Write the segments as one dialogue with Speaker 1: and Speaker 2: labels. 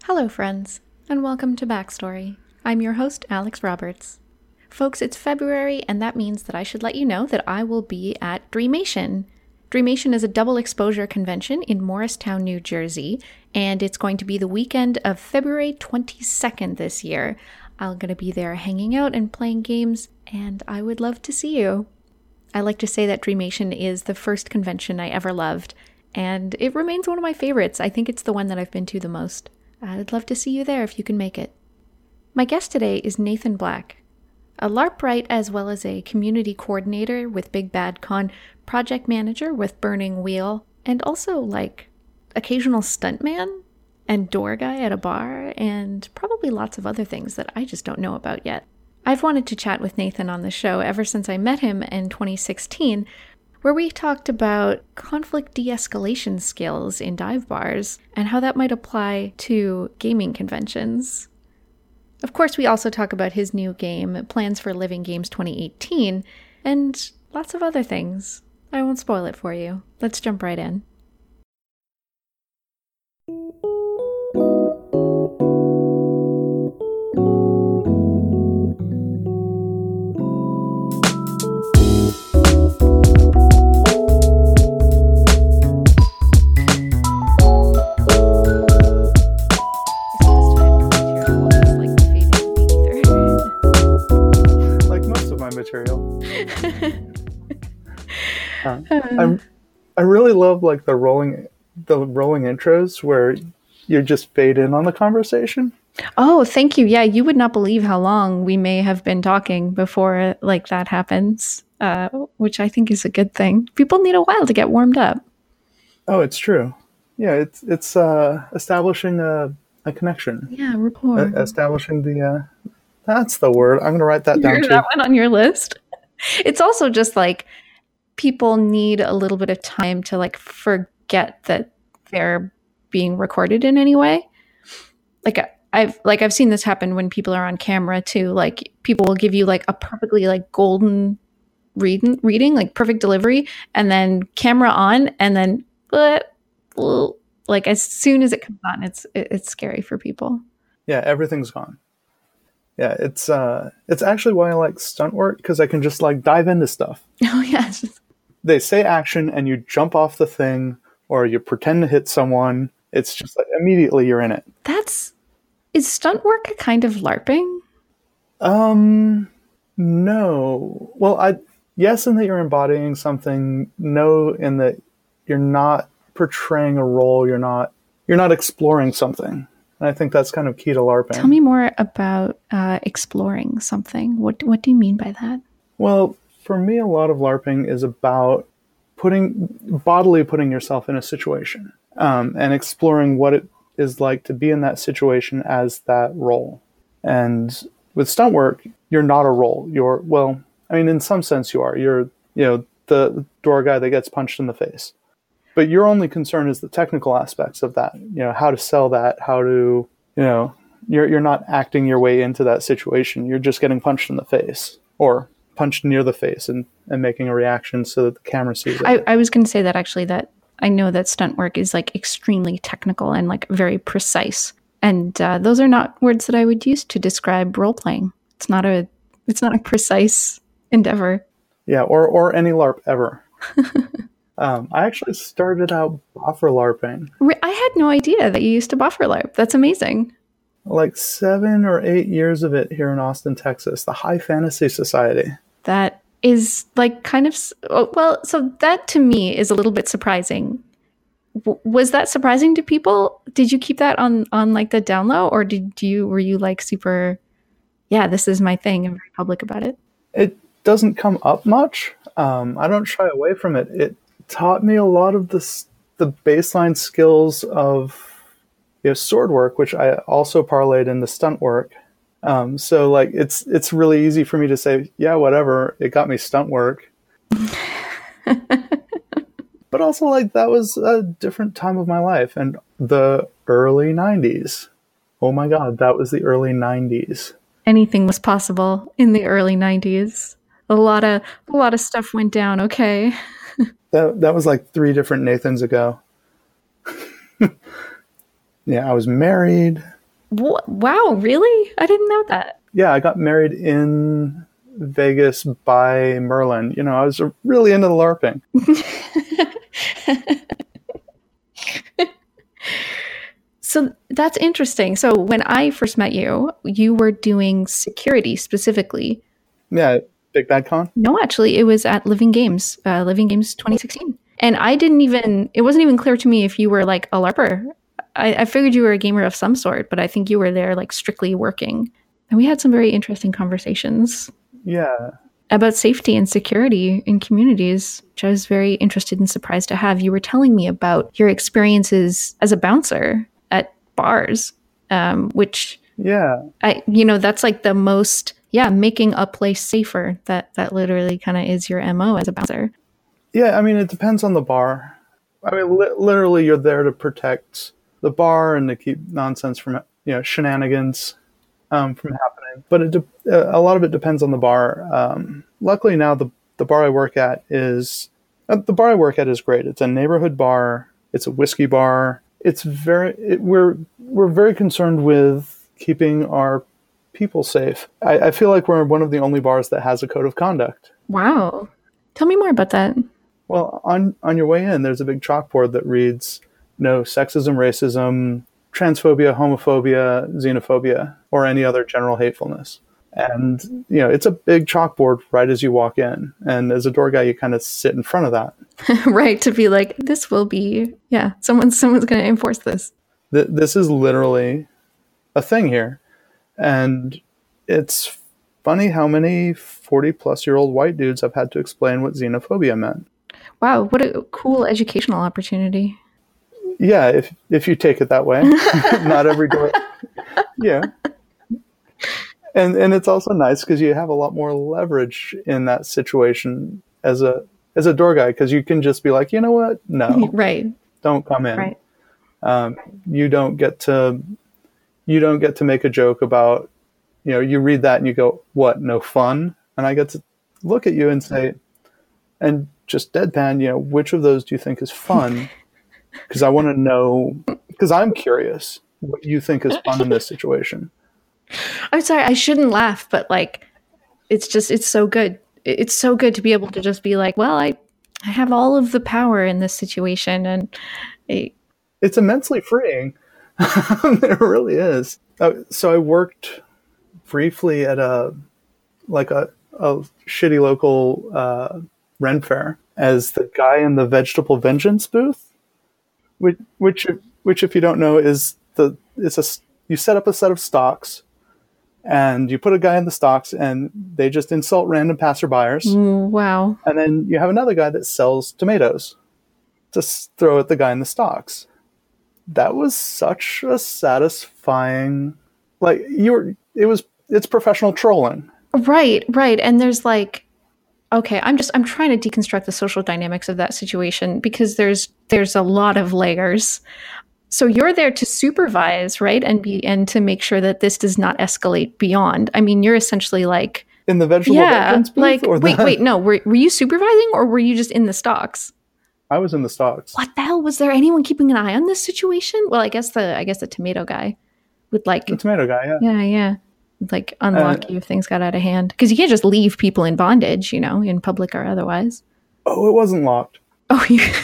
Speaker 1: Hello, friends, and welcome to Backstory. I'm your host, Alex Roberts. Folks, it's February, and that means that I should let you know that I will be at Dreamation. Dreamation is a double exposure convention in Morristown, New Jersey, and it's going to be the weekend of February 22nd this year. I'm going to be there hanging out and playing games, and I would love to see you. I like to say that Dreamation is the first convention I ever loved, and it remains one of my favorites. I think it's the one that I've been to the most. I'd love to see you there if you can make it. My guest today is Nathan Black, a LARPwright as well as a community coordinator with Big Bad Con, project manager with Burning Wheel, and also occasional stuntman and door guy at a bar, and probably lots of other things that I just don't know about yet. I've wanted to chat with Nathan on the show ever since I met him in 2016, where we talked about conflict de-escalation skills in dive bars and how that might apply to gaming conventions. Of course, we also talk about his new game, Plans for Living Games 2018, and lots of other things. I won't spoil it for you. Let's jump right in.
Speaker 2: Material. I really love the rolling intros where you just fade in on the conversation.
Speaker 1: Oh, thank you. Yeah, you would not believe how long we may have been talking before that happens, which I think is a good thing. People need a while to get warmed up.
Speaker 2: Oh, it's true. Yeah, it's establishing a connection.
Speaker 1: Yeah, rapport.
Speaker 2: Establishing the that's the word. I'm going to write that down too.
Speaker 1: That one on your list. It's also just people need a little bit of time to forget that they're being recorded in any way. I've seen this happen when people are on camera too. People will give you a perfectly golden reading, perfect delivery, and then camera on, and then as soon as it comes on, it's scary for people.
Speaker 2: Yeah, everything's gone. Yeah, it's actually why I like stunt work, because I can just dive into stuff.
Speaker 1: Oh, yes.
Speaker 2: They say action and you jump off the thing or you pretend to hit someone. It's just immediately you're in it.
Speaker 1: Is stunt work a kind of LARPing?
Speaker 2: No. Well, yes, in that you're embodying something. No, in that you're not portraying a role. You're not exploring something. And I think that's kind of key to LARPing.
Speaker 1: Tell me more about exploring something. What do you mean by that?
Speaker 2: Well, for me, a lot of LARPing is about bodily putting yourself in a situation and exploring what it is like to be in that situation as that role. And with stunt work, you're not a role. In some sense you are. You're, the door guy that gets punched in the face. But your only concern is the technical aspects of that, how to sell that, how to, you're not acting your way into that situation. You're just getting punched in the face or punched near the face and making a reaction so that the camera sees it.
Speaker 1: I was going to say that actually, that I know that stunt work is extremely technical and very precise. And those are not words that I would use to describe role playing. It's not a precise endeavor.
Speaker 2: Yeah, or any LARP ever. I actually started out buffer LARPing.
Speaker 1: I had no idea that you used to buffer LARP. That's amazing.
Speaker 2: 7 or 8 years of it here in Austin, Texas, the High Fantasy Society. That
Speaker 1: is so that to me is a little bit surprising. Was that surprising to people? Did you keep that on the down low, or were you super, yeah, this is my thing, and very public about it?
Speaker 2: It doesn't come up much. I don't shy away from it. It taught me a lot of the baseline skills of sword work, which I also parlayed in the stunt work. So it's really easy for me to say, yeah, whatever, it got me stunt work. But also that was a different time of my life, and the early 90s. Oh my God, that was the early 90s.
Speaker 1: Anything was possible in the early 90s. A lot of stuff went down, okay?
Speaker 2: That was 3 different Nathans ago. Yeah, I was married.
Speaker 1: Wow, really? I didn't know that.
Speaker 2: Yeah, I got married in Vegas by Merlin. I was really into the LARPing.
Speaker 1: So that's interesting. So when I first met you, you were doing security specifically.
Speaker 2: Yeah, Big Bad Con.
Speaker 1: No, actually, it was at Living Games 2016. And it wasn't even clear to me if you were like a LARPer. I figured you were a gamer of some sort, but I think you were there like strictly working. And we had some very interesting conversations
Speaker 2: Yeah.
Speaker 1: about safety and security in communities, which I was very interested and surprised to have. You were telling me about your experiences as a bouncer at bars, which
Speaker 2: Yeah.
Speaker 1: that's like the most, making a place safer. That literally kind of is your MO as a bouncer.
Speaker 2: Yeah, I mean, it depends on the bar. I mean, literally, you're there to protect the bar and to keep nonsense from, shenanigans from happening. But a lot of it depends on the bar. Luckily now, the bar I work at is great. It's a neighborhood bar. It's a whiskey bar. We're very concerned with keeping our people safe. I feel like we're one of the only bars that has a code of conduct.
Speaker 1: Wow. Tell me more about that.
Speaker 2: Well, on your way in, there's a big chalkboard that reads, no sexism, racism, transphobia, homophobia, xenophobia, or any other general hatefulness. And, it's a big chalkboard right as you walk in. And as a door guy, you kind of sit in front of that.
Speaker 1: Right, to be like, this will be, someone's going to enforce this.
Speaker 2: This is literally a thing here. And it's funny how many 40-plus-year-old white dudes have had to explain what xenophobia meant.
Speaker 1: Wow, what a cool educational opportunity.
Speaker 2: Yeah, if you take it that way. Not every door. Yeah. And it's also nice because you have a lot more leverage in that situation as a door guy, because you can just be like, you know what? No.
Speaker 1: Right.
Speaker 2: Don't come in.
Speaker 1: Right.
Speaker 2: You don't get to make a joke about, you read that and you go, what, no fun? And I get to look at you and say, and just deadpan, which of those do you think is fun? Because I want to know, because I'm curious what you think is fun in this situation.
Speaker 1: I'm sorry, I shouldn't laugh, but like, it's so good. It's so good to be able to just be like, well, I have all of the power in this situation. And
Speaker 2: it's immensely freeing. It really is. So I worked briefly at a shitty local Ren Fair as the guy in the Vegetable Vengeance booth, which if you don't know you set up a set of stocks and you put a guy in the stocks and they just insult random passerbyers.
Speaker 1: Wow.
Speaker 2: And then you have another guy that sells tomatoes to throw at the guy in the stocks. That was such a satisfying, it's professional trolling.
Speaker 1: Right. And there's like, okay, I'm trying to deconstruct the social dynamics of that situation because there's a lot of layers. So you're there to supervise, right? And to make sure that this does not escalate beyond. I mean, you're essentially like
Speaker 2: in the vegetable vengeance booth,
Speaker 1: like wait, no, were you supervising or were you just in the stocks?
Speaker 2: I was in the stocks.
Speaker 1: What the hell? Was there anyone keeping an eye on this situation? Well, I guess the tomato guy would like
Speaker 2: the tomato guy,
Speaker 1: yeah. Like unlock you if things got out of hand, because you can't just leave people in bondage, in public or otherwise.
Speaker 2: Oh, it wasn't locked.
Speaker 1: Oh,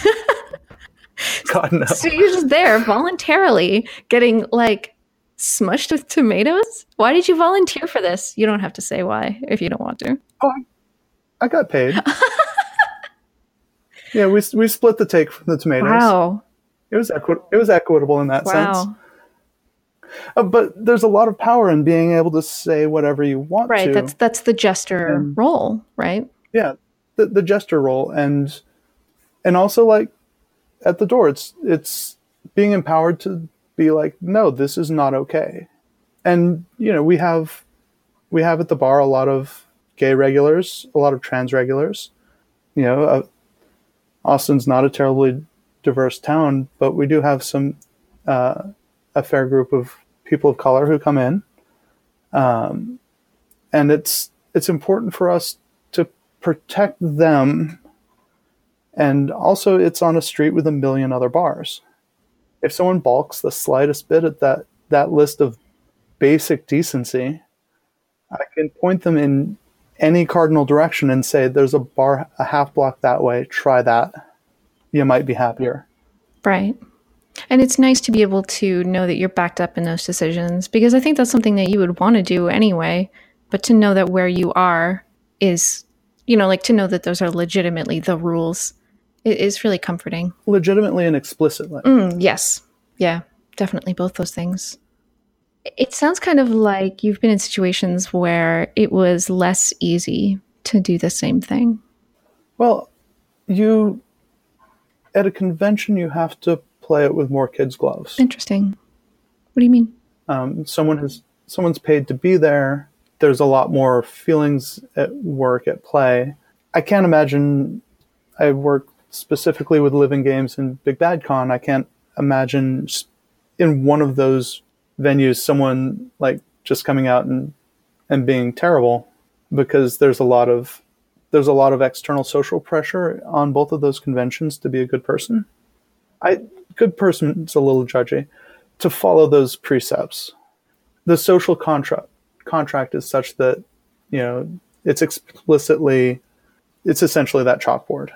Speaker 2: God no.
Speaker 1: So you're just there voluntarily getting like smushed with tomatoes? Why did you volunteer for this? You don't have to say why if you don't want to.
Speaker 2: Oh, I got paid. Yeah, we split the take from the tomatoes.
Speaker 1: Wow.
Speaker 2: It was equitable in that sense. But there's a lot of power in being able to say whatever you want to.
Speaker 1: Right, that's the jester role, right?
Speaker 2: Yeah, the jester role, and also like at the door, it's being empowered to be like, no, this is not okay. And we have at the bar a lot of gay regulars, a lot of trans regulars. Austin's not a terribly diverse town, but we do have some a fair group of people of color who come in, and it's important for us to protect them. And also, it's on a street with a million other bars. If someone balks the slightest bit at that list of basic decency, I can point them in any cardinal direction and say, there's a bar a half block that way, try that. You might be happier.
Speaker 1: Right. And it's nice to be able to know that you're backed up in those decisions, because I think that's something that you would want to do anyway. But to know that where you are is, like to know that those are legitimately the rules is really comforting.
Speaker 2: Legitimately and explicitly.
Speaker 1: Yes. Yeah, definitely both those things. It sounds kind of like you've been in situations where it was less easy to do the same thing.
Speaker 2: Well, at a convention, you have to play it with more kids' gloves.
Speaker 1: Interesting. What do you mean?
Speaker 2: Someone's paid to be there. There's a lot more feelings at work, at play. I can't imagine. I work specifically with living games in Big Bad Con. I can't imagine in one of those venues someone like just coming out and being terrible, because there's a lot of external social pressure on both of those conventions to be a good person. Good person's a little judgy, to follow those precepts. The social contract is such that, it's essentially that chalkboard.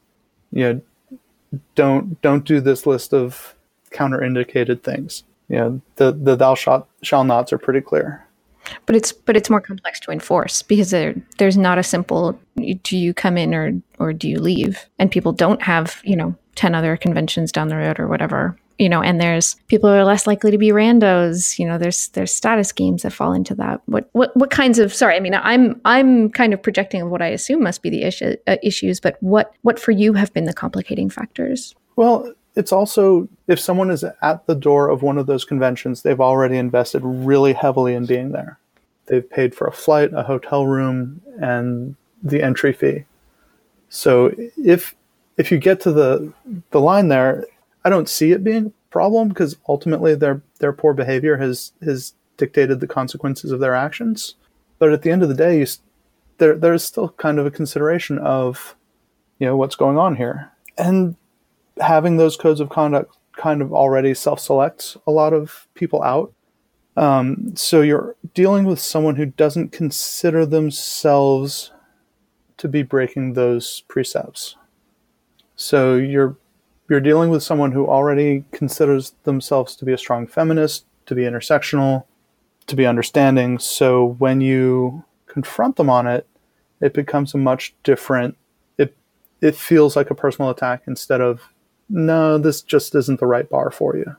Speaker 2: Don't do this list of counterindicated things. The thou shall nots are pretty clear.
Speaker 1: But it's more complex to enforce, because there's not a simple, do you come in or do you leave? And people don't have, 10 other conventions down the road or whatever, and there's people who are less likely to be randos, there's status games that fall into that. What kinds of, sorry, I mean, I'm kind of projecting what I assume must be the issues, but what for you have been the complicating factors?
Speaker 2: Well, it's also, if someone is at the door of one of those conventions, they've already invested really heavily in being there. They've paid for a flight, a hotel room, and the entry fee. So if you get to the line there, I don't see it being a problem, because ultimately their poor behavior has dictated the consequences of their actions. But at the end of the day, there's still kind of a consideration of, what's going on here. And having those codes of conduct kind of already self-selects a lot of people out. So you're dealing with someone who doesn't consider themselves to be breaking those precepts. So you're dealing with someone who already considers themselves to be a strong feminist, to be intersectional, to be understanding. So when you confront them on it, it becomes a much different, it feels like a personal attack instead of, no, this just isn't the right bar for you.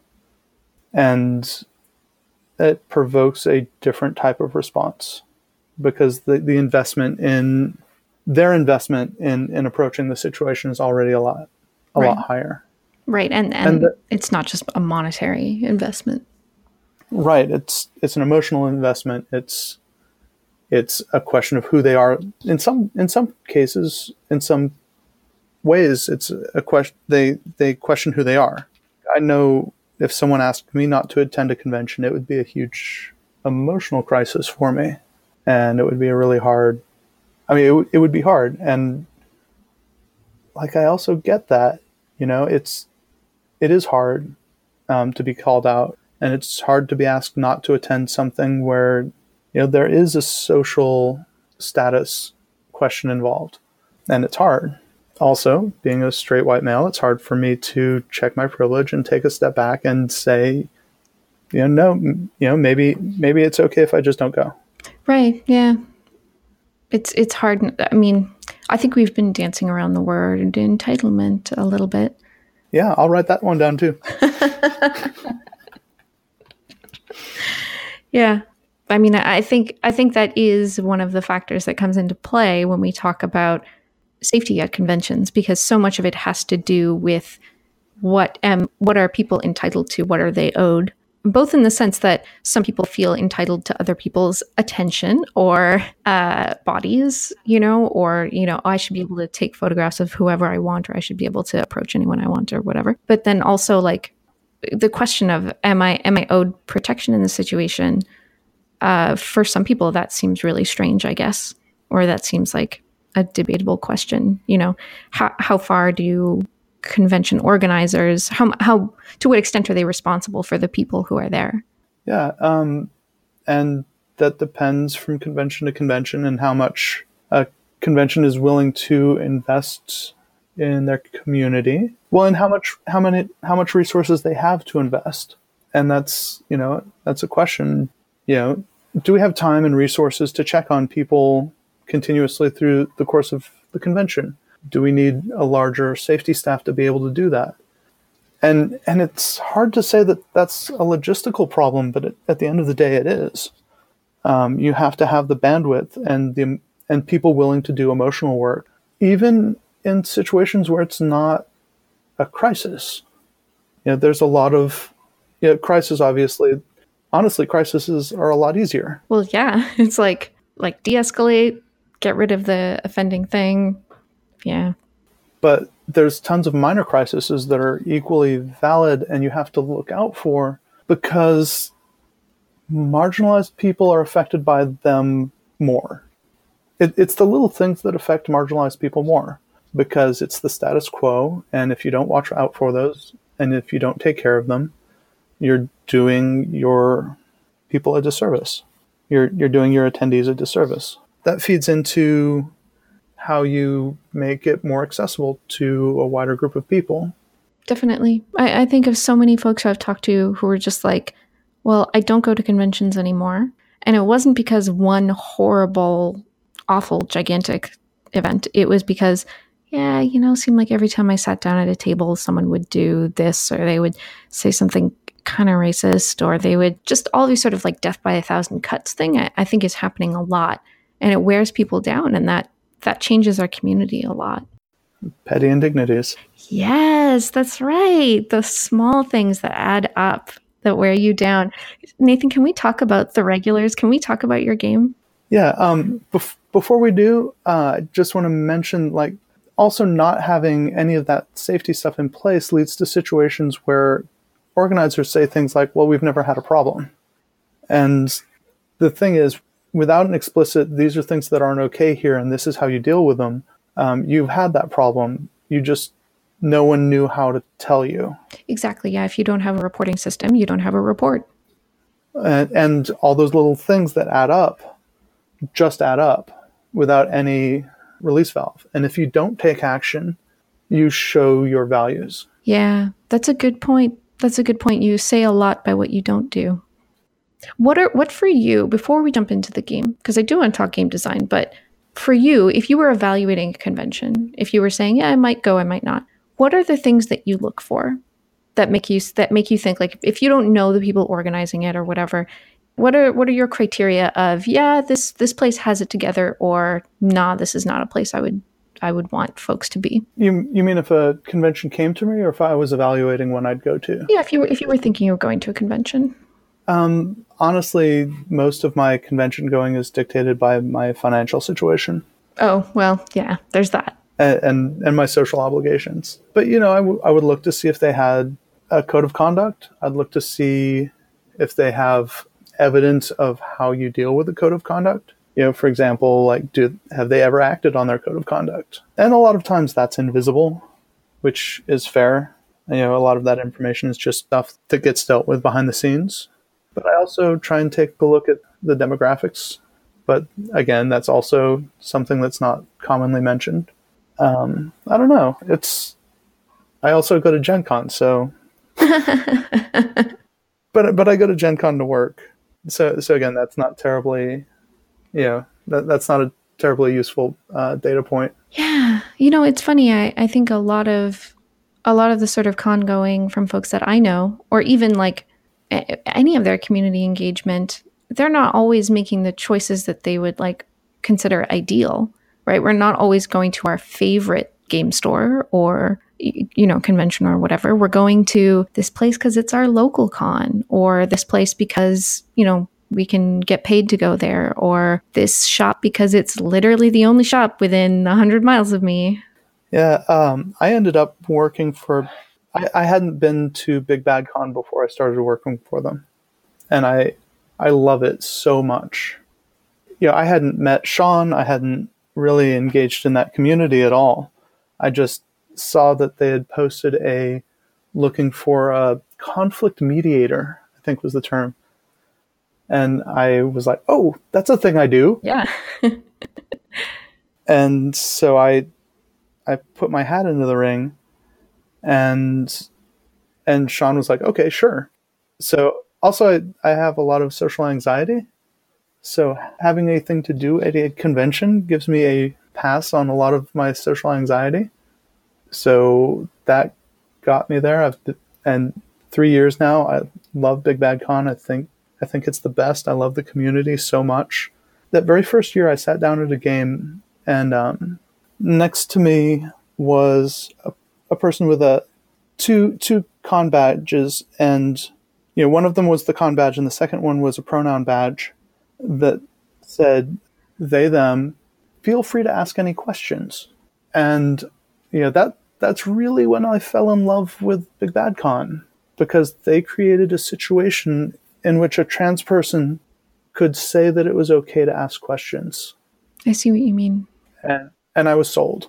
Speaker 2: And it provokes a different type of response, because the investment in approaching the situation is already a lot higher.
Speaker 1: Right. And it's not just a monetary investment.
Speaker 2: Right. It's an emotional investment. It's a question of who they are. In some cases, in some ways, it's a question. They question who they are. I know if someone asked me not to attend a convention, it would be a huge emotional crisis for me, and it would be a really hard. I mean, it would be hard, and like I also get that. It is hard to be called out, and it's hard to be asked not to attend something where there is a social status question involved, and it's hard. Also, being a straight white male, it's hard for me to check my privilege and take a step back and say, no, maybe it's okay if I just don't go.
Speaker 1: Right. Yeah. It's hard. I mean, I think we've been dancing around the word entitlement a little bit.
Speaker 2: Yeah, I'll write that one down too.
Speaker 1: Yeah. I mean, I think that is one of the factors that comes into play when we talk about safety at conventions, because so much of it has to do with what are people entitled to, what are they owed, both in the sense that some people feel entitled to other people's attention or bodies, or, I should be able to take photographs of whoever I want, or I should be able to approach anyone I want or whatever. But then also like the question of, am I owed protection in the situation? For some people, that seems really strange, I guess, or that seems like a debatable question. How far do convention organizers, how to what extent are they responsible for the people who are there?
Speaker 2: Yeah. And that depends from convention to convention and how much a convention is willing to invest in their community. Well, and how much resources they have to invest. And that's a question. Do we have time and resources to check on people continuously through the course of the convention? Do we need a larger safety staff to be able to do that? And it's hard to say that that's a logistical problem, but at the end of the day, it is. You have to have the bandwidth and people willing to do emotional work, even in situations where it's not a crisis. There's a lot of crisis. Obviously, honestly, crises are a lot easier.
Speaker 1: Well, yeah, it's like de-escalate, get rid of the offending thing. Yeah.
Speaker 2: But there's tons of minor crises that are equally valid and you have to look out for because marginalized people are affected by them more. It's the little things that affect marginalized people more because it's the status quo. And if you don't watch out for those and if you don't take care of them, you're doing your people a disservice. You're doing your attendees a disservice. That feeds into how you make it more accessible to a wider group of people.
Speaker 1: Definitely. I think of so many folks who I've talked to who were just like, well, I don't go to conventions anymore. And it wasn't because of one horrible, awful, gigantic event. It was because, seemed like every time I sat down at a table, someone would do this or they would say something kind of racist or they would just all these sort of like death by a thousand cuts thing I think is happening a lot. And it wears people down and that changes our community a lot.
Speaker 2: Petty indignities.
Speaker 1: Yes, that's right. The small things that add up, that wear you down. Nathan, can we talk about the regulars? Can we talk about your game?
Speaker 2: Yeah. Before we do, I just want to mention, also not having any of that safety stuff in place leads to situations where organizers say things like, well, we've never had a problem. And the thing is, without an explicit, these are things that aren't okay here, and this is how you deal with them, you've had that problem. No one knew how to tell you.
Speaker 1: Exactly. Yeah. If you don't have a reporting system, you don't have a report.
Speaker 2: And all those little things that add up, just add up without any release valve. And if you don't take action, you show your values.
Speaker 1: Yeah, that's a good point. You say a lot by what you don't do. What for you, before we jump into the game, because I do want to talk game design, but for you, if you were evaluating a convention, if you were saying, yeah, I might go, I might not, what are the things that you look for that make you think, like, if you don't know the people organizing it or whatever, what are your criteria of, yeah, this place has it together, or nah, this is not a place I would want folks to be?
Speaker 2: You mean if a convention came to me, or if I was evaluating one I'd go to?
Speaker 1: Yeah, if you were thinking of going to a convention.
Speaker 2: Honestly, most of my convention going is dictated by my financial situation.
Speaker 1: Oh, well, yeah, there's that.
Speaker 2: And my social obligations. But, I would look to see if they had a code of conduct. I'd look to see if they have evidence of how you deal with the code of conduct. For example, have they ever acted on their code of conduct? And a lot of times that's invisible, which is fair. A lot of that information is just stuff that gets dealt with behind the scenes. But I also try and take a look at the demographics. But again, that's also something that's not commonly mentioned. I don't know. I also go to Gen Con, so. but I go to Gen Con to work. So again, that's not terribly, that's not a terribly useful data point.
Speaker 1: Yeah. It's funny. I think a lot of the sort of con going from folks that I know, or even like any of their community engagement, they're not always making the choices that they would consider ideal, right? We're not always going to our favorite game store or, convention or whatever. We're going to this place because it's our local con, or this place because, we can get paid to go there, or this shop because it's literally the only shop within 100 miles of me.
Speaker 2: Yeah. I ended up working for, I hadn't been to Big Bad Con before I started working for them. And I love it so much. I hadn't met Sean. I hadn't really engaged in that community at all. I just saw that they had posted looking for a conflict mediator, I think was the term. And I was like, oh, that's a thing I do.
Speaker 1: Yeah.
Speaker 2: And so I put my hat into the ring, and Sean was like, okay, sure. So also I have a lot of social anxiety. So having a thing to do at a convention gives me a pass on a lot of my social anxiety. So that got me there. And 3 years now, I love Big Bad Con. I think it's the best. I love the community so much. That very first year I sat down at a game, and next to me was a person with two con badges, and one of them was the con badge and the second one was a pronoun badge that said they them, feel free to ask any questions. And that's really when I fell in love with Big Bad Con, because they created a situation in which a trans person could say that it was okay to ask questions.
Speaker 1: I see what you mean.
Speaker 2: And I was sold.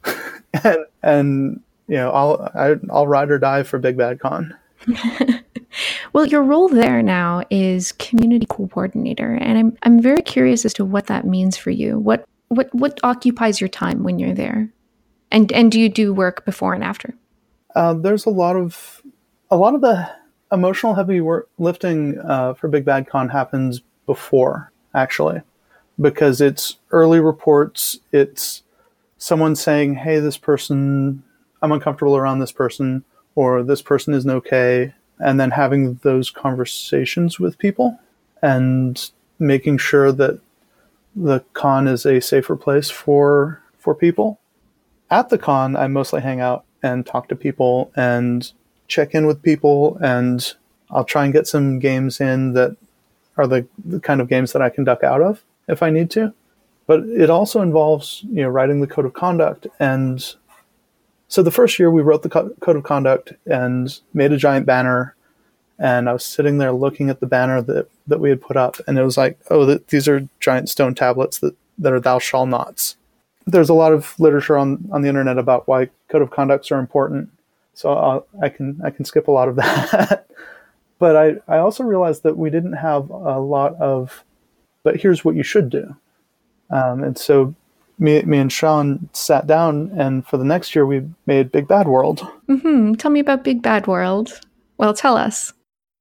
Speaker 2: and I'll ride or die for Big Bad Con.
Speaker 1: Well, your role there now is community coordinator, and I'm very curious as to what that means for you. What occupies your time when you're there, and do you do work before and after?
Speaker 2: There's a lot of the emotional heavy work lifting for Big Bad Con happens before, actually, because it's early reports. It's someone saying, "Hey, this person, I'm uncomfortable around this person," or "This person isn't okay." And then having those conversations with people and making sure that the con is a safer place for people. At the con, I mostly hang out and talk to people and check in with people, and I'll try and get some games in that are the kind of games that I can duck out of if I need to. But it also involves, writing the code of conduct. And so the first year we wrote the code of conduct and made a giant banner, and I was sitting there looking at the banner that we had put up, and it was like, oh, these are giant stone tablets that are thou shall nots. There's a lot of literature on the internet about why code of conducts are important, so I can skip a lot of that. But I also realized that we didn't have a lot of, but here's what you should do. And so me and Sean sat down, and for the next year we made Big Bad World.
Speaker 1: Mm-hmm. Tell me about Big Bad World. Well, tell us.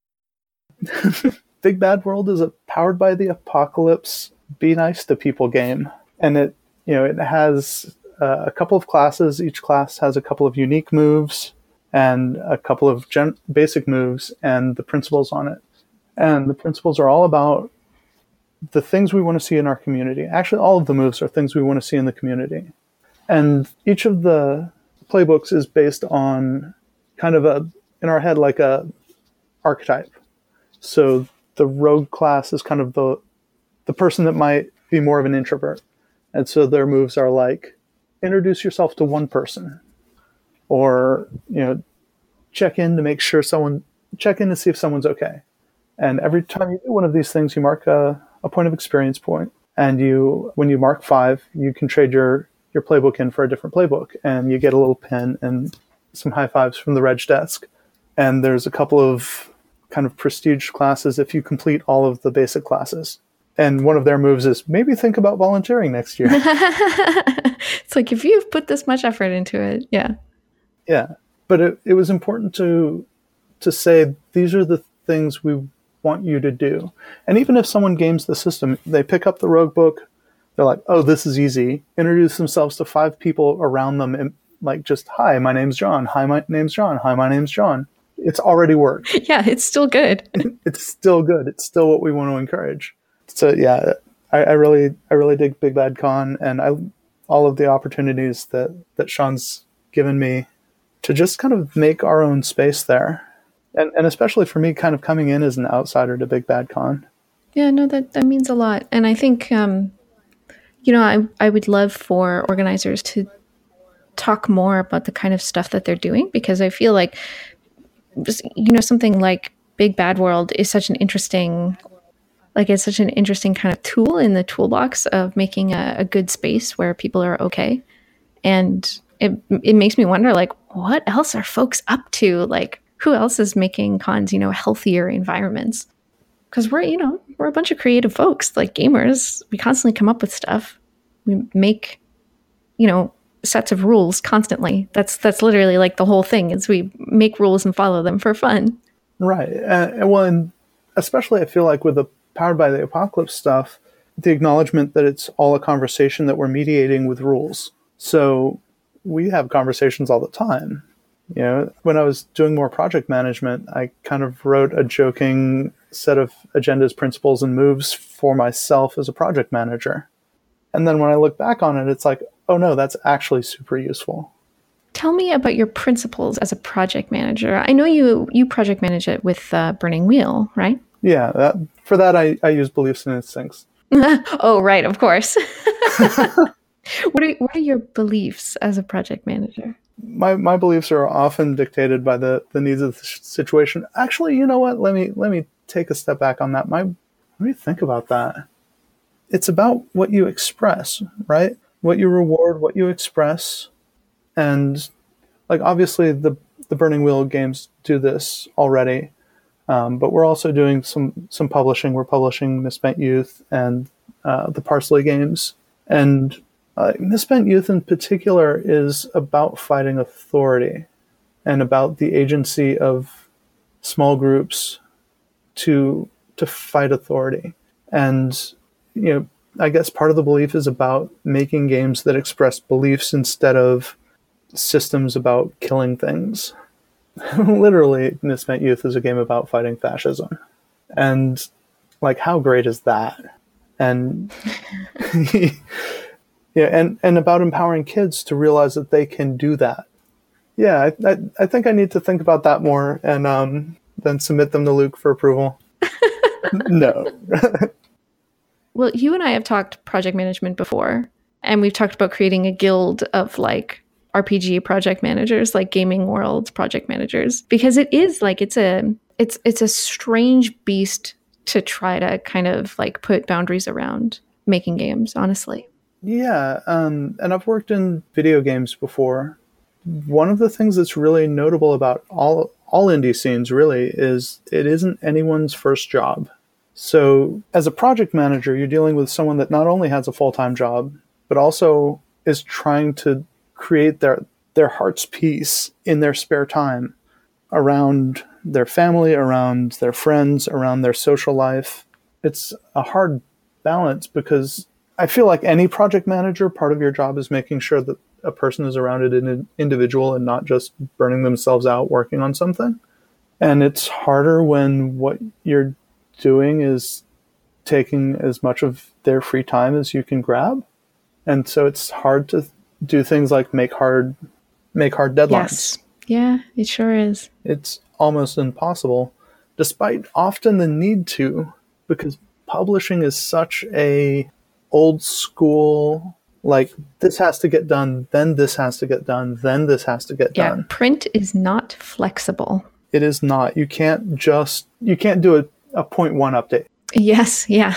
Speaker 2: Big Bad World is a powered by the apocalypse, be nice to people game. And it has a couple of classes. Each class has a couple of unique moves and a couple of basic moves and the principles on it. And the principles are all about the things we want to see in our community. Actually, all of the moves are things we want to see in the community. And each of the playbooks is based on kind of in our head, like a archetype. So the rogue class is kind of the person that might be more of an introvert. And so their moves are like, introduce yourself to one person, or, check in to see if someone's okay. And every time you do one of these things, you mark a point of experience point. And when you mark 5, you can trade your playbook in for a different playbook, and you get a little pin and some high fives from the reg desk. And there's a couple of kind of prestige classes if you complete all of the basic classes. And one of their moves is maybe think about volunteering next year.
Speaker 1: It's like, if you've put this much effort into it, yeah.
Speaker 2: Yeah. But it was important to say, these are the things we want you to do. And even if someone games the system, they pick up the rogue book, they're like, oh, this is easy. Introduce themselves to 5 people around them, and like, just, hi, my name's John. Hi, my name's John. Hi, my name's John. It's already worked.
Speaker 1: Yeah, it's still good.
Speaker 2: It's still good. It's still what we want to encourage. So yeah, I really dig Big Bad Con, and all of the opportunities that Sean's given me to just kind of make our own space there. And especially for me, kind of coming in as an outsider to Big Bad Con.
Speaker 1: Yeah, no, that means a lot. And I think, I would love for organizers to talk more about the kind of stuff that they're doing, because I feel like, something like Big Bad World is such an interesting kind of tool in the toolbox of making a good space where people are okay. And it makes me wonder, like, what else are folks up to? Like, who else is making cons, healthier environments? because we're a bunch of creative folks, like gamers. We constantly come up with stuff. We make, sets of rules constantly. That's literally like the whole thing is we make rules and follow them for fun.
Speaker 2: Right. And especially I feel like with the Powered by the Apocalypse stuff, the acknowledgement that it's all a conversation that we're mediating with rules. So we have conversations all the time. When I was doing more project management, I kind of wrote a joking set of agendas, principles, and moves for myself as a project manager. And then when I look back on it, it's like, oh no, that's actually super useful.
Speaker 1: Tell me about your principles as a project manager. I know you project manage it with Burning Wheel, right?
Speaker 2: Yeah, for that I use beliefs and instincts.
Speaker 1: Oh, right, of course. What are your beliefs as a project manager?
Speaker 2: My beliefs are often dictated by the needs of the situation. Actually, you know what? Let me take a step back on that. Let me think about that. It's about what you express, right? What you reward, what you express. And like obviously the Burning Wheel games do this already. But we're also doing some publishing. We're publishing Misspent Youth and the Parsley games. And Misspent Youth in particular is about fighting authority and about the agency of small groups to fight authority. And, I guess part of the belief is about making games that express beliefs instead of systems about killing things. Literally, Misspent Youth is a game about fighting fascism. And, like, how great is that? And, yeah, and about empowering kids to realize that they can do that. Yeah, I think I need to think about that more and then submit them to Luke for approval. No.
Speaker 1: Well, you and I have talked project management before, and we've talked about creating a guild of, like, RPG project managers, like gaming world project managers, because it is like it's a strange beast to try to kind of like put boundaries around making games, honestly.
Speaker 2: Yeah, and I've worked in video games before. One of the things that's really notable about all indie scenes really is it isn't anyone's first job. So as a project manager, you're dealing with someone that not only has a full-time job, but also is trying to create their heart's peace in their spare time around their family, around their friends, around their social life. It's a hard balance because I feel like any project manager, part of your job is making sure that a person is around an individual and not just burning themselves out working on something. And it's harder when what you're doing is taking as much of their free time as you can grab. And so it's hard to do things like make hard deadlines.
Speaker 1: Yes. Yeah, it sure is.
Speaker 2: It's almost impossible, despite often the need to, because publishing is such a old school, like this has to get done, then this has to get done, then this has to get done.
Speaker 1: Yeah, print is not flexible.
Speaker 2: It is not. You can't do a 0.1 update.
Speaker 1: Yes, yeah.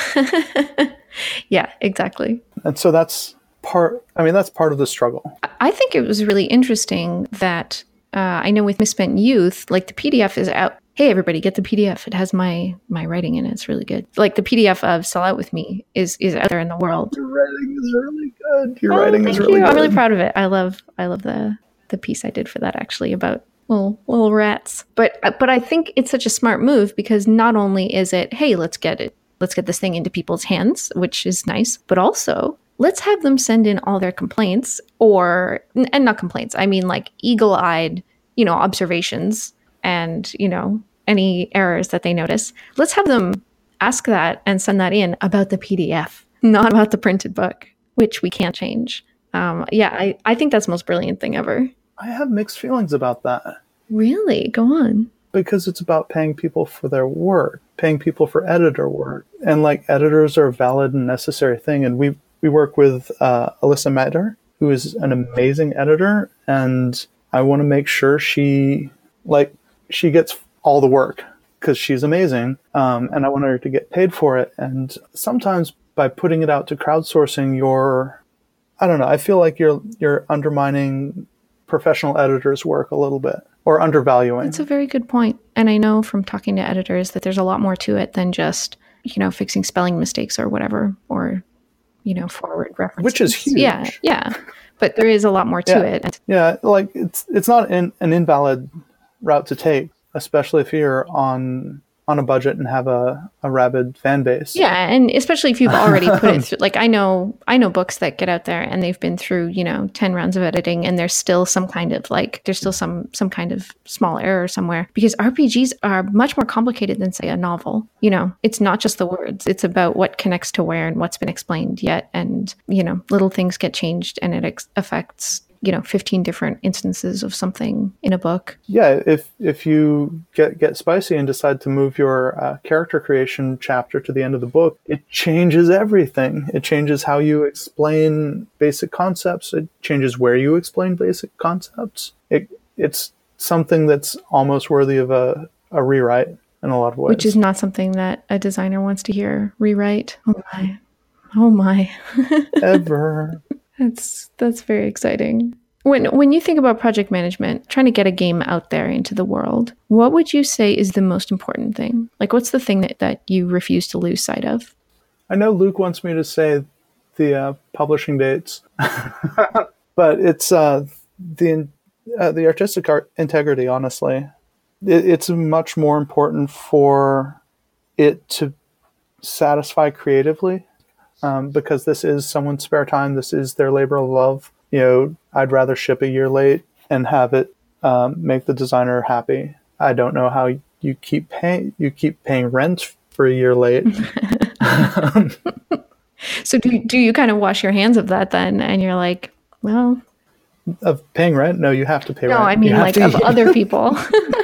Speaker 1: Yeah, exactly.
Speaker 2: And so that's part of the struggle.
Speaker 1: I think it was really interesting that I know with Misspent Youth, like the PDF is out. Hey, everybody, get the PDF. It has my writing in it. It's really good. Like the PDF of Sell Out With Me is out there in the world.
Speaker 2: Your writing is really good. Your writing is really good.
Speaker 1: I'm really proud of it. I love the piece I did for that actually about little rats. But I think it's such a smart move because not only is it, hey, let's get this thing into people's hands, which is nice, but also let's have them send in all their complaints and not complaints. I mean like eagle-eyed, observations and, any errors that they notice. Let's have them ask that and send that in about the PDF, not about the printed book, which we can't change. I think that's the most brilliant thing ever.
Speaker 2: I have mixed feelings about that.
Speaker 1: Really? Go on.
Speaker 2: Because it's about paying people for their work, paying people for editor work. And like editors are a valid and necessary thing. And we work with Alyssa Metter, who is an amazing editor. And I want to make sure she gets all the work because she's amazing. And I want her to get paid for it. And sometimes by putting it out to crowdsourcing, I feel like you're undermining professional editors' work a little bit. or undervaluing.
Speaker 1: That's a very good point. And I know from talking to editors that there's a lot more to it than just, fixing spelling mistakes or whatever, or, forward references.
Speaker 2: Which is huge.
Speaker 1: Yeah. But there is a lot more to it.
Speaker 2: Yeah, like it's not an invalid route to take, especially if you're on a budget and have a rabid fan base.
Speaker 1: Yeah, and especially if you've already put it through. Like I know books that get out there and they've been through 10 rounds of editing, and there's still some kind of some kind of small error somewhere, because RPGs are much more complicated than, say, a novel. It's not just the words; it's about what connects to where and what's been explained yet, and little things get changed, and it affects 15 different instances of something in a book.
Speaker 2: Yeah, if you get spicy and decide to move your character creation chapter to the end of the book, it changes everything. It changes how you explain basic concepts. It changes where you explain basic concepts. It's something that's almost worthy of a rewrite in a lot of ways.
Speaker 1: Which is not something that a designer wants to hear. Rewrite. Oh my.
Speaker 2: Ever.
Speaker 1: That's very exciting. When you think about project management, trying to get a game out there into the world, what would you say is the most important thing? Like, what's the thing that you refuse to lose sight of?
Speaker 2: I know Luke wants me to say the publishing dates, but it's the artistic integrity. Honestly, it's much more important for it to satisfy creatively. Because this is someone's spare time. This is their labor of love. I'd rather ship a year late and have it make the designer happy. I don't know how you keep paying rent for a year late.
Speaker 1: So do you kind of wash your hands of that then? And you're like, well,
Speaker 2: of paying rent? No, you have to pay rent.
Speaker 1: No, I mean like of other people.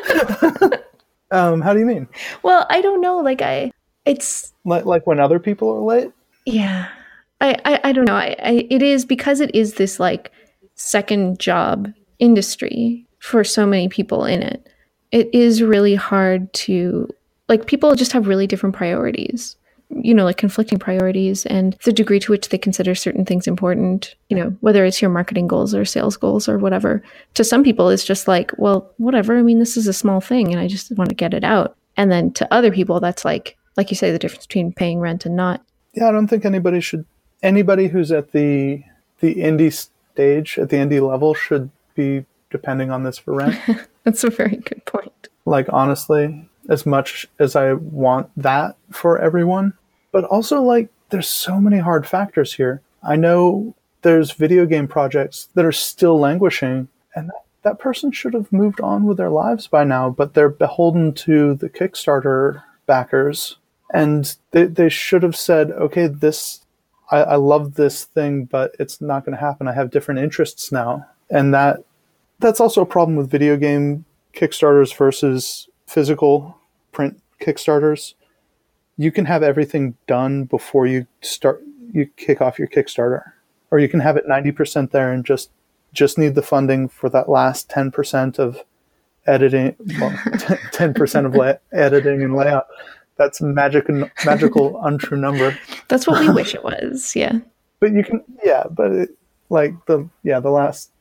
Speaker 2: How do you mean?
Speaker 1: Well, I don't know. It's
Speaker 2: like when other people are late.
Speaker 1: Yeah. I don't know. It is because it is this second job industry for so many people in it. It is really hard to people just have really different priorities, conflicting priorities, and the degree to which they consider certain things important, whether it's your marketing goals or sales goals or whatever. To some people, it's just well, whatever. I mean, this is a small thing and I just want to get it out. And then to other people, that's like you say, the difference between paying rent and not.
Speaker 2: Yeah, I don't think anybody who's at the indie stage, at the indie level, should be depending on this for rent.
Speaker 1: That's a very good point.
Speaker 2: Honestly, as much as I want that for everyone, but also there's so many hard factors here. I know there's video game projects that are still languishing, and that person should have moved on with their lives by now, but they're beholden to the Kickstarter backers. And they should have said, okay, I love this thing, but it's not going to happen. I have different interests now. And that's also a problem with video game Kickstarters versus physical print Kickstarters. You can have everything done before you kick off your Kickstarter. Or you can have it 90% there and just need the funding for that last 10% of editing, 10% of editing and layout. That's magical untrue number.
Speaker 1: That's what we wish it was. Yeah.
Speaker 2: But you can, but the last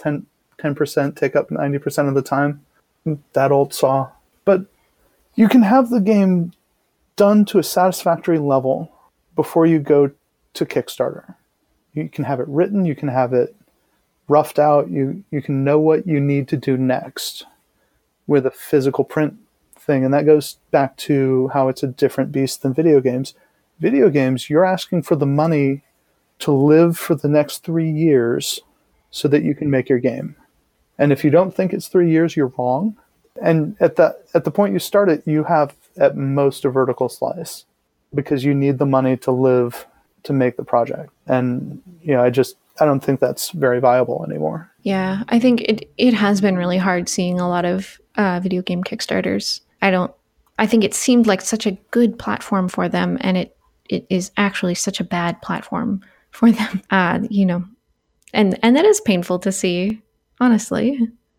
Speaker 2: 10% take up 90% of the time. That old saw. But you can have the game done to a satisfactory level before you go to Kickstarter. You can have it written. You can have it roughed out. You can know what you need to do next with a physical print thing. And that goes back to how it's a different beast than video games. Video games, you're asking for the money to live for the next 3 years so that you can make your game. And if you don't think it's 3 years, you're wrong. And at the point you start it, you have at most a vertical slice because you need the money to live to make the project. And I don't think that's very viable anymore.
Speaker 1: Yeah, I think it has been really hard seeing a lot of video game Kickstarters. I think it seemed like such a good platform for them, and it is actually such a bad platform for them. And that is painful to see, honestly.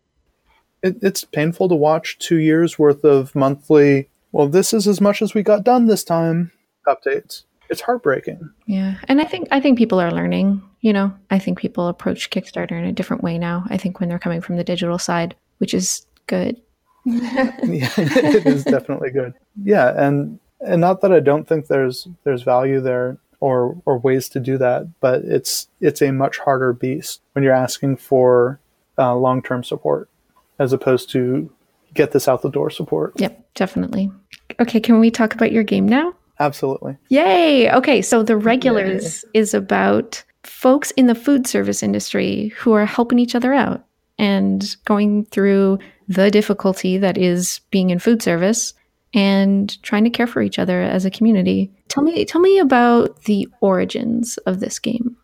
Speaker 2: It's painful to watch 2 years worth of monthly, well, this is as much as we got done this time, updates. It's heartbreaking.
Speaker 1: Yeah, and I think people are learning. I think people approach Kickstarter in a different way now. I think when they're coming from the digital side, which is good.
Speaker 2: Yeah, it is definitely good. Yeah, and not that I don't think there's value there or ways to do that, but it's a much harder beast when you're asking for long-term support as opposed to get this out the door support.
Speaker 1: Yep, definitely. Okay, can we talk about your game now?
Speaker 2: Absolutely.
Speaker 1: Yay! Okay, so The Regulars is about folks in the food service industry who are helping each other out and going through the difficulty that is being in food service and trying to care for each other as a community. Tell me about the origins of this game.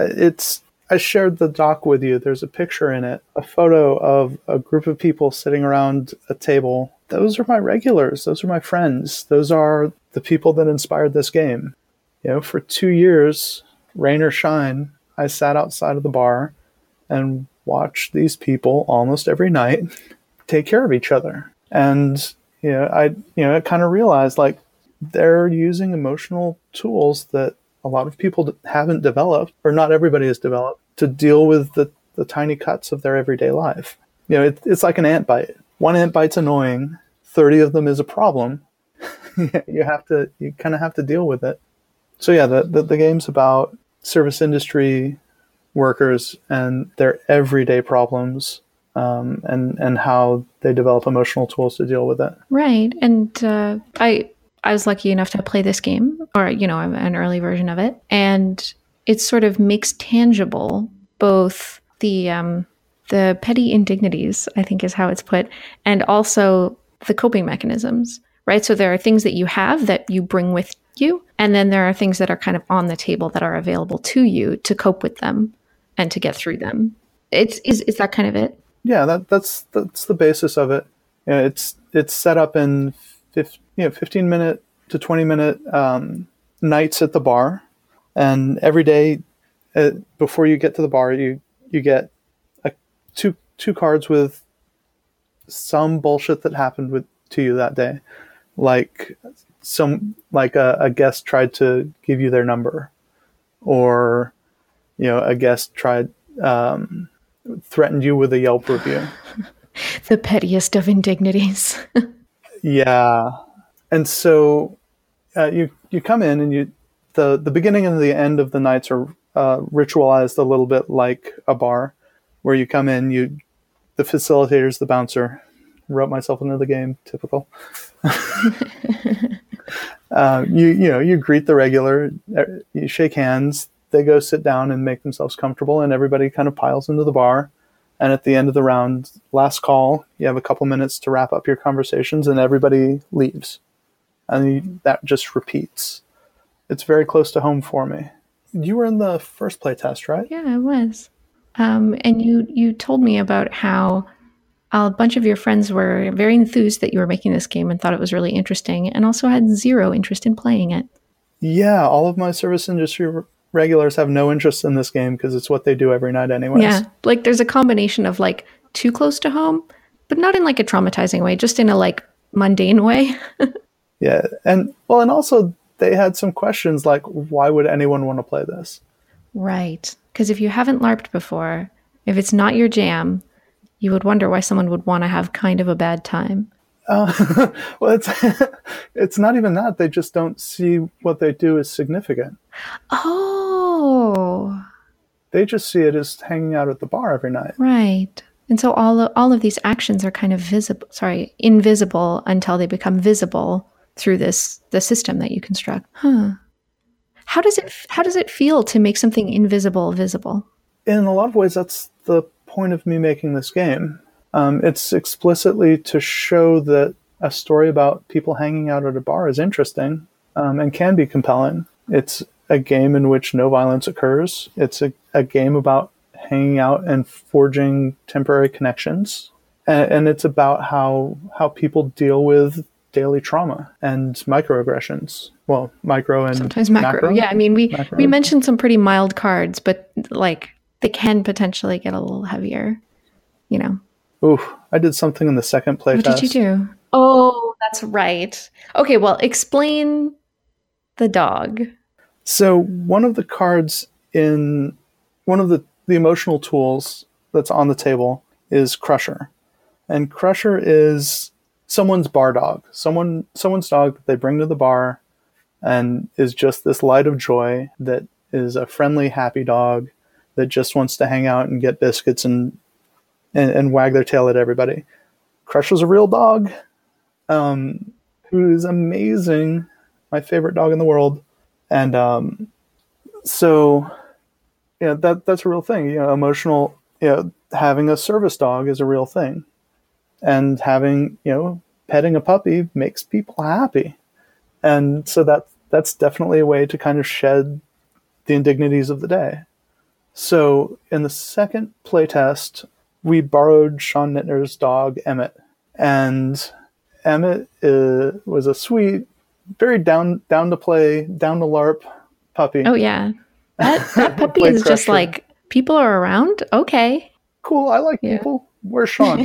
Speaker 2: I shared the doc with you. There's a picture in it, a photo of a group of people sitting around a table. Those are my regulars. Those are my friends. Those are the people that inspired this game. For 2 years, rain or shine, I sat outside of the bar and watched these people almost every night take care of each other. And I kind of realized like they're using emotional tools that a lot of people haven't developed, or not everybody has developed, to deal with the tiny cuts of their everyday life. It's like an ant bite. One ant bite's annoying. 30 of them is a problem. You kind of have to deal with it. So yeah, the game's about service industry workers and their everyday problems, and how they develop emotional tools to deal with it.
Speaker 1: Right. And I was lucky enough to play this game, or, an early version of it. And it sort of makes tangible both the petty indignities, I think is how it's put, and also the coping mechanisms, right? So there are things that you have that you bring with you, and then there are things that are kind of on the table that are available to you to cope with them and to get through them. Is that kind of it?
Speaker 2: Yeah, that's the basis of it. It's set up in 15-minute to 20-minute nights at the bar, and every day before you get to the bar, you get two cards with some bullshit that happened to you that day, like a guest tried to give you their number, or a guest threatened you with a Yelp review.
Speaker 1: The pettiest of indignities.
Speaker 2: Yeah. And so you come in, and the beginning and the end of the nights are ritualized a little bit like a bar, where you come in, the facilitator's the bouncer. Wrote myself into the game, typical. You greet the regular, you shake hands, they go sit down and make themselves comfortable, and everybody kind of piles into the bar. And at the end of the round, last call, you have a couple minutes to wrap up your conversations, and everybody leaves. And that just repeats. It's very close to home for me. You were in the first play test, right?
Speaker 1: Yeah, I was. And you told me about how a bunch of your friends were very enthused that you were making this game and thought it was really interesting, and also had zero interest in playing it.
Speaker 2: Yeah, all of my service industry regulars have no interest in this game because it's what they do every night anyways.
Speaker 1: Yeah, like there's a combination of like too close to home, but not in like a traumatizing way, just in a like mundane way.
Speaker 2: Yeah, and also they had some questions like, why would anyone want to play this? Right.
Speaker 1: Because if you haven't LARPed before, if it's not your jam, you would wonder why someone would want to have kind of a bad time.
Speaker 2: Well, it's not even that. They just don't see what they do as significant.
Speaker 1: Oh.
Speaker 2: They just see it as hanging out at the bar every night.
Speaker 1: Right. And so all of these actions are kind of invisible until they become visible through the system that you construct. Huh. How does it feel to make something invisible visible?
Speaker 2: In a lot of ways, that's the point of me making this game. It's explicitly to show that a story about people hanging out at a bar is interesting, and can be compelling. It's a game in which no violence occurs. It's a game about hanging out and forging temporary connections. And it's about how people deal with daily trauma and microaggressions. Well, micro and
Speaker 1: sometimes macro. Yeah, I mean, we mentioned some pretty mild cards, but like they can potentially get a little heavier, you know.
Speaker 2: Ooh, I did something in the second play test.
Speaker 1: What did you do? Oh, that's right. Okay, well, explain the dog.
Speaker 2: So one of the cards one of the emotional tools that's on the table is Crusher. And Crusher is someone's bar dog, someone's dog that they bring to the bar and is just this light of joy that is a friendly, happy dog that just wants to hang out and get biscuits and wag their tail at everybody. Crusher's a real dog who's amazing, my favorite dog in the world. And so, yeah, that's a real thing. Emotional, having a service dog is a real thing. And having, petting a puppy makes people happy. And so that's definitely a way to kind of shed the indignities of the day. So in the second playtest, we borrowed Sean Nittner's dog, Emmett. And Emmett was a sweet, very down to play, down to LARP puppy.
Speaker 1: Oh, yeah. That puppy is just like, people are around? Okay.
Speaker 2: Cool, I like people. Where's Sean?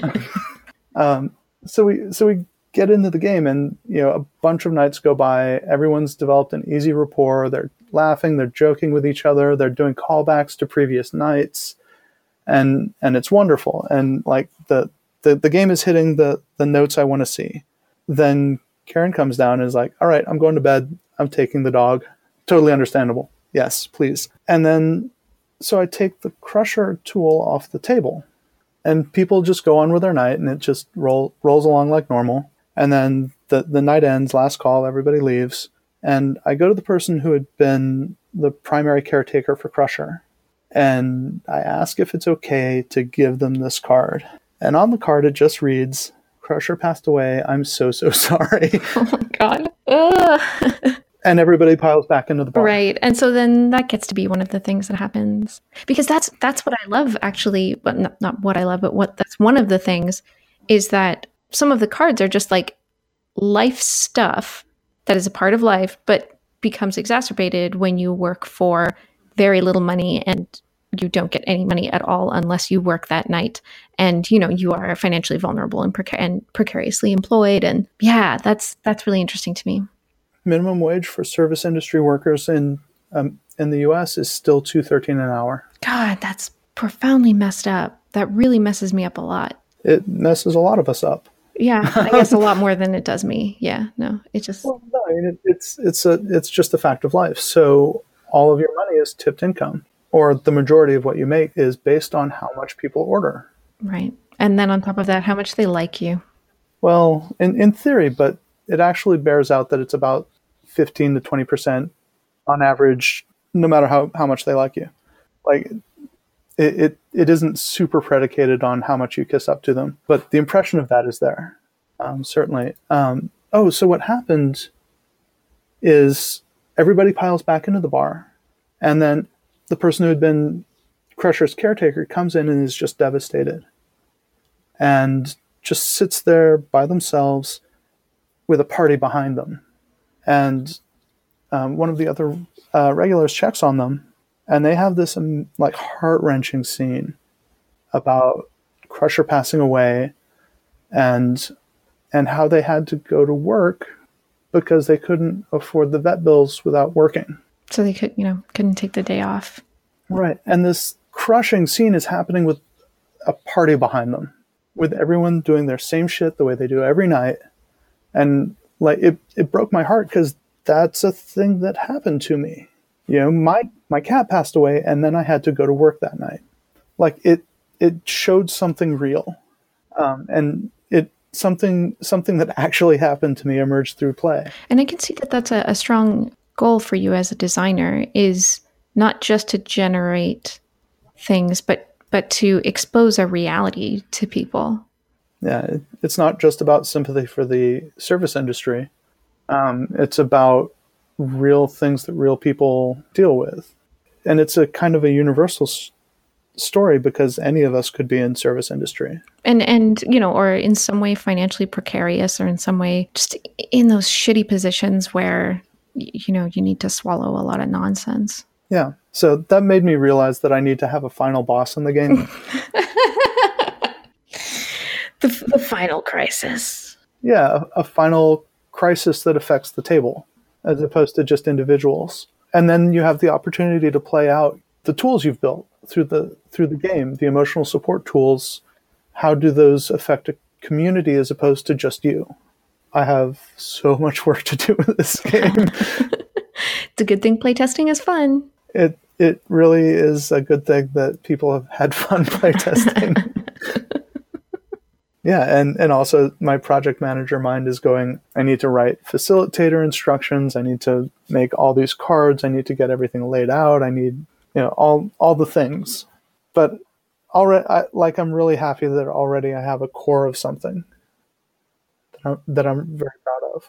Speaker 2: So we get into the game, and a bunch of nights go by. Everyone's developed an easy rapport. They're laughing, they're joking with each other, they're doing callbacks to previous nights, and it's wonderful. And like the game is hitting the notes I want to see. Then Karen comes down and is like, "All right, I'm going to bed. I'm taking the dog." Totally understandable. Yes, please. And then so I take the Crusher tool off the table. And people just go on with their night, and it just rolls along like normal. And then the night ends, last call, everybody leaves. And I go to the person who had been the primary caretaker for Crusher. And I ask if it's okay to give them this card. And on the card, it just reads, "Crusher passed away. I'm so sorry."
Speaker 1: Oh, my God. Ugh.
Speaker 2: And everybody piles back into the bar.
Speaker 1: Right. And so then that gets to be one of the things that happens. Because that's what I love, actually. But not what I love, but that's one of the things is that some of the cards are just like life stuff that is a part of life, but becomes exacerbated when you work for very little money and you don't get any money at all unless you work that night. And, you are financially vulnerable and precariously employed. And yeah, that's really interesting to me.
Speaker 2: Minimum wage for service industry workers in the U.S. is still $2.13 an hour.
Speaker 1: God, that's profoundly messed up. That really messes me up a lot.
Speaker 2: It messes a lot of us up.
Speaker 1: Yeah, I guess a lot more than it does me. Yeah, no, it just.
Speaker 2: Well, no, I mean, it's just a fact of life. So all of your money is tipped income, or the majority of what you make is based on how much people order.
Speaker 1: Right, and then on top of that, how much they like you.
Speaker 2: Well, in theory, but it actually bears out that it's about 15 to 20% on average, no matter how much they like you. Like it isn't super predicated on how much you kiss up to them, but the impression of that is there, certainly. So what happened is everybody piles back into the bar, and then the person who had been Crusher's caretaker comes in and is just devastated and just sits there by themselves with a party behind them. And one of the other regulars checks on them, and they have this like heart-wrenching scene about Crusher passing away, and how they had to go to work because they couldn't afford the vet bills without working.
Speaker 1: So they couldn't take the day off. Right.
Speaker 2: And this crushing scene is happening with a party behind them, with everyone doing their same shit the way they do every night. And like it broke my heart because that's a thing that happened to me. My cat passed away, and then I had to go to work that night. Like it showed something real, and something that actually happened to me emerged through play.
Speaker 1: And I can see that that's a strong goal for you as a designer, is not just to generate things, but to expose a reality to people.
Speaker 2: Yeah, it's not just about sympathy for the service industry. It's about real things that real people deal with. And it's a kind of a universal story because any of us could be in service industry.
Speaker 1: And or in some way financially precarious, or in some way just in those shitty positions where, you need to swallow a lot of nonsense.
Speaker 2: Yeah. So that made me realize that I need to have a final boss in the game.
Speaker 1: The final crisis.
Speaker 2: Yeah, a final crisis that affects the table as opposed to just individuals. And then you have the opportunity to play out the tools you've built through the game, the emotional support tools how do those affect a community as opposed to just you? I have so much work to do with this game.
Speaker 1: It's a good thing playtesting is fun.
Speaker 2: It really is a good thing that people have had fun playtesting. Yeah, and also my project manager mind is going, I need to write facilitator instructions, I need to make all these cards, I need to get everything laid out, I need, all the things. But already, I'm really happy that already I have a core of something that I'm very proud of.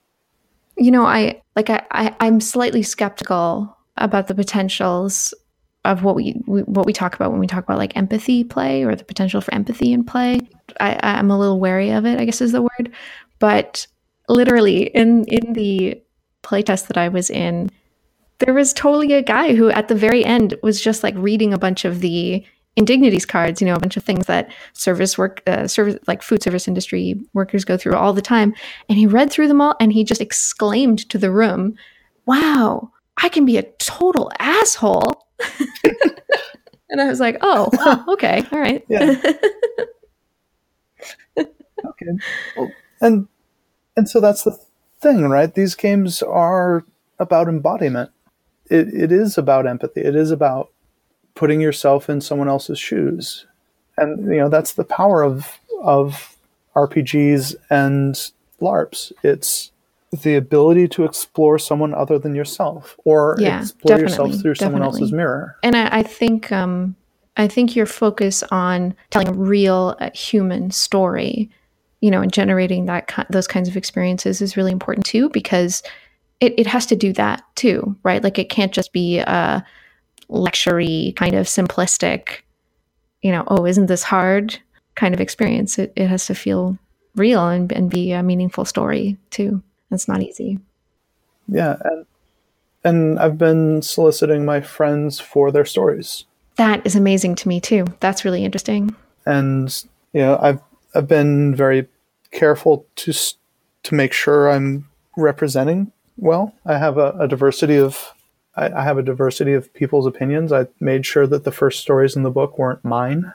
Speaker 1: I'm slightly skeptical about the potentials of what we talk about when we talk about like empathy play, or the potential for empathy in play. I'm a little wary of it, I guess is the word. But literally in the playtest that I was in, there was totally a guy who at the very end was just like reading a bunch of the indignities cards, a bunch of things that service like food service industry workers go through all the time. And he read through them all and he just exclaimed to the room, "Wow, I can be a total asshole." And I was like, "Oh, wow, okay, all right."
Speaker 2: Yeah. Okay. Well, and so that's the thing, right? These games are about embodiment. It is about empathy. It is about putting yourself in someone else's shoes. And that's the power of RPGs and LARPs. It's the ability to explore someone other than yourself, or explore yourself through someone else's mirror.
Speaker 1: And I think your focus on telling a real human story, and generating those kinds of experiences is really important too, because it has to do that too, right? Like it can't just be a lecture-y kind of simplistic, oh, isn't this hard kind of experience. It has to feel real and be a meaningful story too. It's not easy.
Speaker 2: Yeah. And I've been soliciting my friends for their stories.
Speaker 1: That is amazing to me too. That's really interesting.
Speaker 2: And, I've been very careful to make sure I'm representing well. I have a diversity of people's opinions. I made sure that the first stories in the book weren't mine,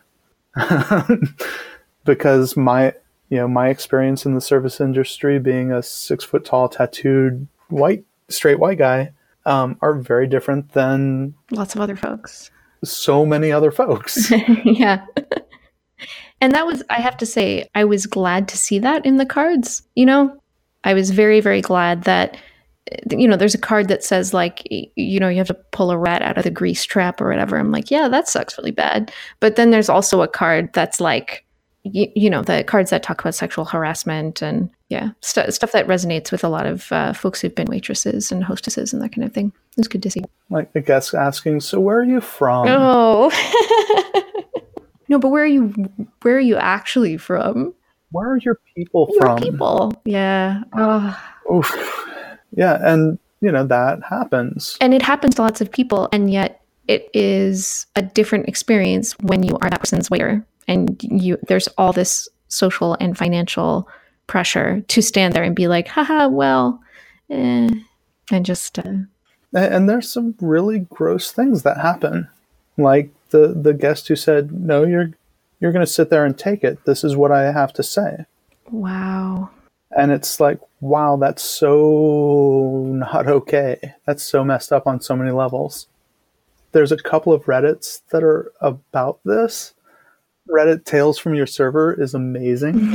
Speaker 2: because my experience in the service industry, being a 6 foot tall, tattooed, straight white guy, are very different than
Speaker 1: lots of other folks.
Speaker 2: So many other folks.
Speaker 1: Yeah. And I have to say, I was glad to see that in the cards. I was very, very glad that, there's a card that says like, you have to pull a rat out of the grease trap or whatever. I'm like, yeah, that sucks really bad. But then there's also a card that's like, the cards that talk about sexual harassment and stuff that resonates with a lot of folks who've been waitresses and hostesses and that kind of thing. It's good to see.
Speaker 2: Like the guest asking, "So where are you from?"
Speaker 1: Oh, no, but where are you actually from?
Speaker 2: Where are your people from?
Speaker 1: People, yeah. Oh.
Speaker 2: Oof. Yeah, and that happens,
Speaker 1: and it happens to lots of people, and yet it is a different experience when you are that person's waiter. And there's all this social and financial pressure to stand there and be like, haha, well, and just... And
Speaker 2: there's some really gross things that happen. Like the guest who said, "No, you're going to sit there and take it. This is what I have to say."
Speaker 1: Wow.
Speaker 2: And it's like, wow, that's so not okay. That's so messed up on so many levels. There's a couple of Reddits that are about this. Reddit Tales from Your Server is amazing.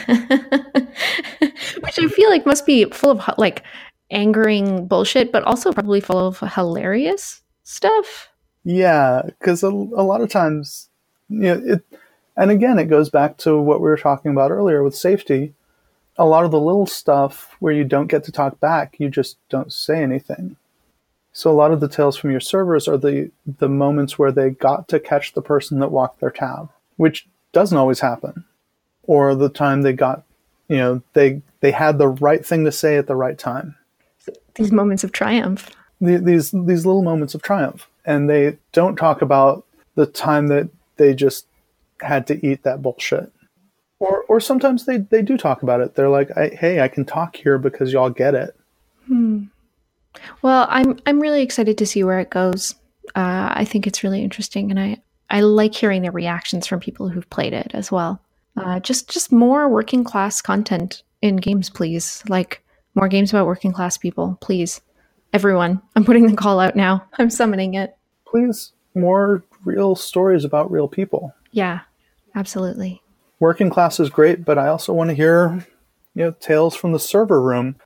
Speaker 1: Which I feel like must be full of like angering bullshit, but also probably full of hilarious stuff.
Speaker 2: Yeah, because a lot of times, and again, it goes back to what we were talking about earlier with safety. A lot of the little stuff where you don't get to talk back, you just don't say anything. So a lot of the tales from your servers are the moments where they got to catch the person that walked their tab, which doesn't always happen. Or the time they got, they had the right thing to say at the right time.
Speaker 1: These moments of triumph.
Speaker 2: These little moments of triumph. And they don't talk about the time that they just had to eat that bullshit. Or sometimes they do talk about it. They're like, hey, I can talk here because y'all get it.
Speaker 1: Well, I'm really excited to see where it goes. I think it's really interesting, and I like hearing the reactions from people who've played it as well. Just more working class content in games, please. Like more games about working class people, please. Everyone, I'm putting the call out now. I'm summoning it.
Speaker 2: Please, more real stories about real people.
Speaker 1: Yeah, absolutely.
Speaker 2: Working class is great, but I also want to hear, tales from the server room.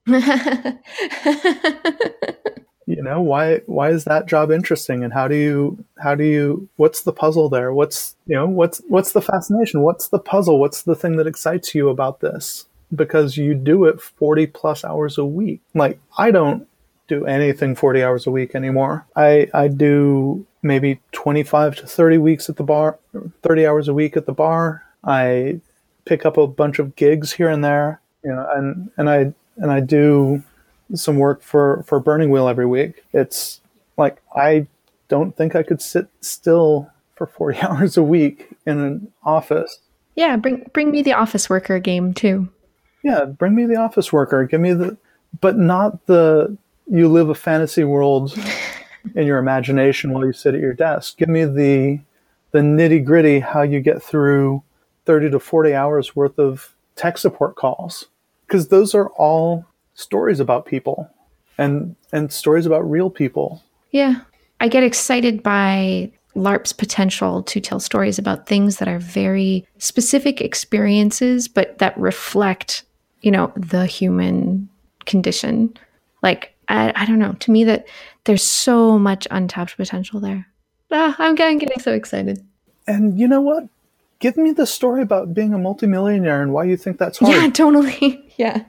Speaker 2: Why is that job interesting, and how do you what's the puzzle there? What's the fascination? What's the puzzle? What's the thing that excites you about this? Because you do it 40 plus hours a week. Like, I don't do anything 40 hours a week anymore. I do maybe 25 to 30 weeks at the bar, 30 hours a week at the bar. I pick up a bunch of gigs here and there, and I do some work for Burning Wheel every week. It's like, I don't think I could sit still for 40 hours a week in an office.
Speaker 1: Yeah, bring me the office worker game too.
Speaker 2: Yeah, bring me the office worker. Give me but not you live a fantasy world in your imagination while you sit at your desk. Give me the nitty gritty, how you get through 30 to 40 hours worth of tech support calls. Because those are all stories about people and stories about real people.
Speaker 1: Yeah. I get excited by LARP's potential to tell stories about things that are very specific experiences, but that reflect, the human condition. Like, I don't know, to me that there's so much untapped potential there. I'm getting so excited.
Speaker 2: And you know what? Give me the story about being a multimillionaire and why you think that's hard.
Speaker 1: Yeah, totally. Yeah.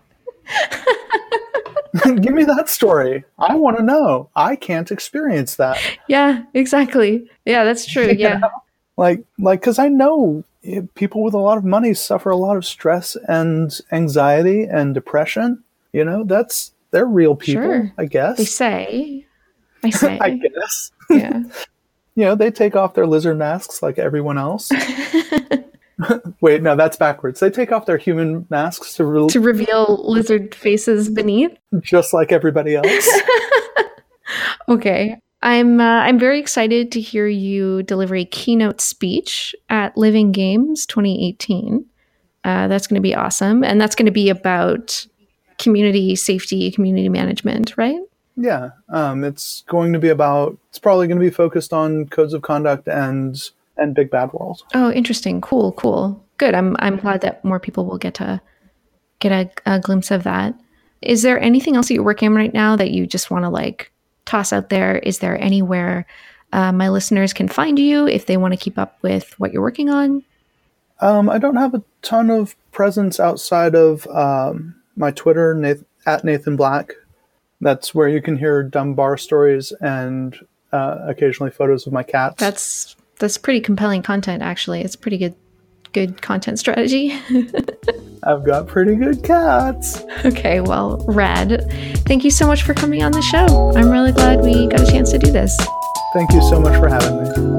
Speaker 2: Give me that story. I want to know. I can't experience that.
Speaker 1: Yeah, exactly. Yeah, that's true. Yeah.
Speaker 2: Like, because I know people with a lot of money suffer a lot of stress and anxiety and depression. They're real people, sure. I guess.
Speaker 1: They say. I say.
Speaker 2: I guess.
Speaker 1: Yeah.
Speaker 2: They take off their lizard masks like everyone else. Wait, no, that's backwards. They take off their human masks to
Speaker 1: reveal lizard faces beneath,
Speaker 2: just like everybody else.
Speaker 1: Okay, I'm very excited to hear you deliver a keynote speech at Living Games 2018. That's going to be awesome, and that's going to be about community safety, community management, right?
Speaker 2: Yeah, it's probably going to be focused on codes of conduct and Big Bad World.
Speaker 1: Oh, interesting. Cool. Good. I'm glad that more people will get a glimpse of that. Is there anything else that you're working on right now that you just want to toss out there? Is there anywhere my listeners can find you if they want to keep up with what you're working on?
Speaker 2: I don't have a ton of presence outside of my Twitter, at Nathan Black. That's where you can hear dumb bar stories and occasionally photos of my cats.
Speaker 1: That's pretty compelling content, actually. It's pretty good content strategy.
Speaker 2: I've got pretty good cats.
Speaker 1: Okay, well, rad. Thank you so much for coming on the show. I'm really glad we got a chance to do this.
Speaker 2: Thank you so much for having me.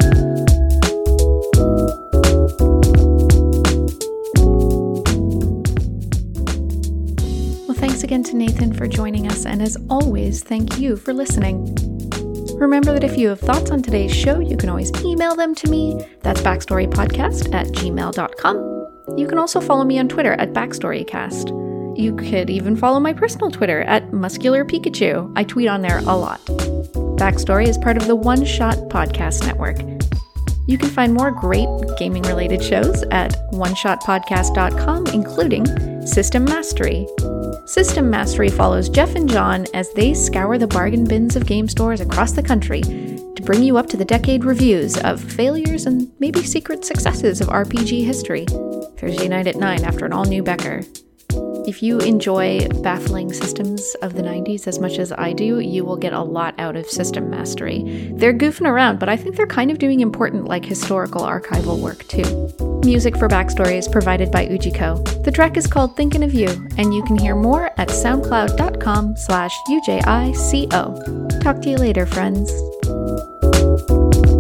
Speaker 1: Thanks again to Nathan for joining us, and as always, thank you for listening. Remember that if you have thoughts on today's show, you can always email them to me. That's backstorypodcast@gmail.com. You can also follow me on Twitter at BackstoryCast. You could even follow my personal Twitter at Muscular Pikachu. I tweet on there a lot. Backstory is part of the One Shot Podcast Network. You can find more great gaming-related shows at oneshotpodcast.com, including System Mastery. System Mastery follows Jeff and John as they scour the bargain bins of game stores across the country to bring you up-to-the-decade reviews of failures and maybe secret successes of RPG history. Thursday night at 9 after an all-new Becker. If you enjoy baffling systems of the 90s as much as I do, you will get a lot out of System Mastery. They're goofing around, but I think they're kind of doing important, historical archival work too. Music for Backstory is provided by Ujiko. The track is called Thinkin' of You, and you can hear more at soundcloud.com/UJICO. Talk to you later, friends.